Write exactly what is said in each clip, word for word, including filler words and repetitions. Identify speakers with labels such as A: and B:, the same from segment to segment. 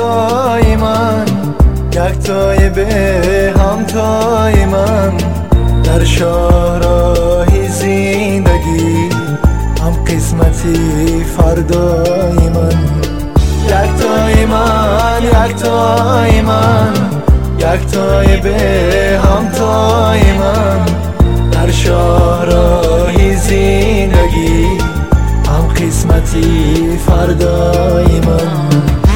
A: یکتای من، یکتای به همتای من، در شاهراهی زندگی هم قسمتی فردای من. یکتای من، یکتای من، یکتای به همتای من، در شاهراهی زندگی هم قسمتی فردای من.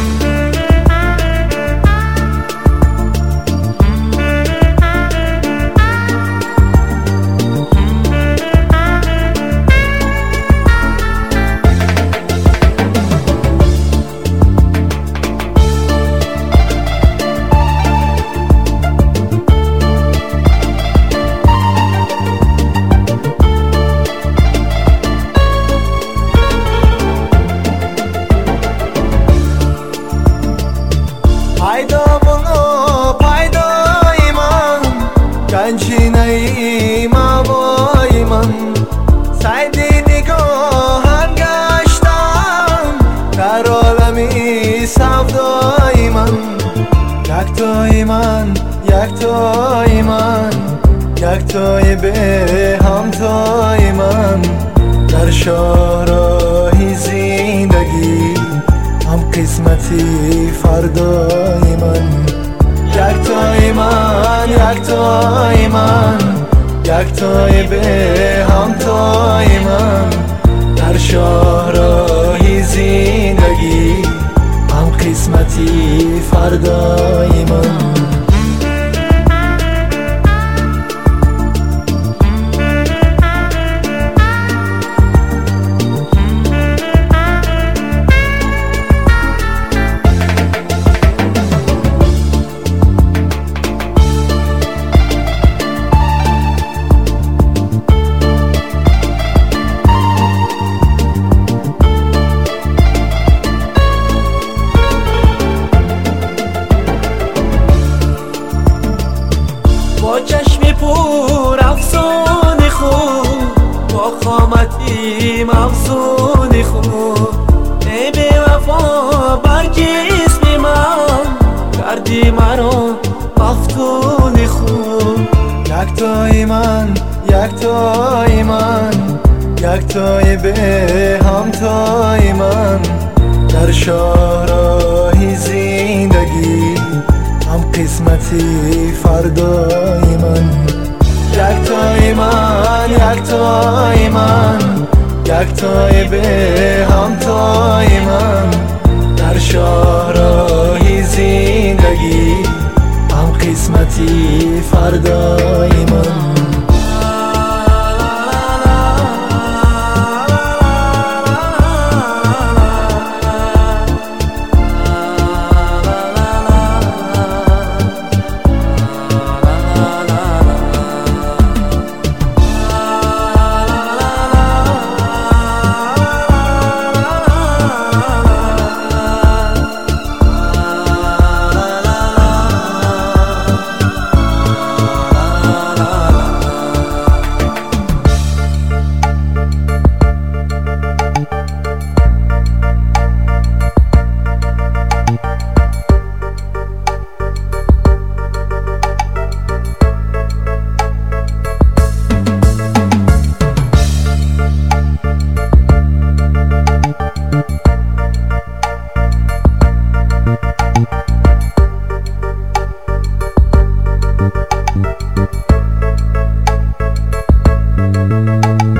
A: پیدامونو پیدای من، گنجینه موای من، سعی نگاهم گشتم در عالمی سودای من. یکتای من، یکتای من، یکتای به همتای من، در شاهراهی زندگی هم قسمتی فردای من. یکتای من، یکتای من، یکتای به همتای من، در شاهراهی زندگی هم قسمتی فردای من.
B: با چشم پر افسون خود، با قامتی مفزون خود، ای بی وفا بر جسم من کردی مرا مفتون خود.
A: یکتای من، یکتای من، یکتای به همتای من، در شاهراهی زندگی هم قسمتی فردای من. یکتای من، یکتای من، یکتای به همتای من، در شاهراهی زندگی هم قسمتی فردای من. Thank you.